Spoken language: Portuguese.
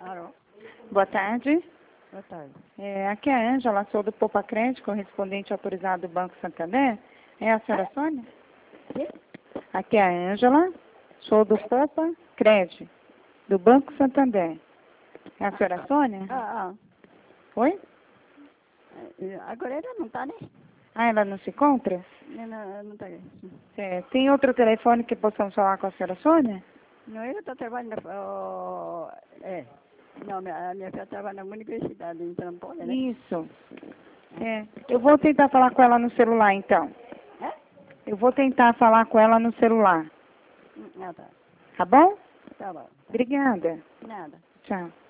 Alô? Boa tarde. Boa tarde. Aqui é a Ângela, sou do Poupa Crédito, correspondente autorizado do Banco Santander. É a senhora Sônia? Sim? Aqui é a Ângela, sou do Poupa Crédito, do Banco Santander. É a senhora Sônia? Oi? Agora ela não está, né? Ah, ela não se encontra? Ela não está aqui. Tem outro telefone que possamos falar com a senhora Sônia? Não, eu estou trabalhando Não, a minha filha trabalha numa universidade, então não pode, né? Isso. Eu vou tentar falar com ela no celular, então. É? Eu vou tentar falar com ela no celular. Tá. Tá bom? Tá bom. Obrigada. Nada. Tchau.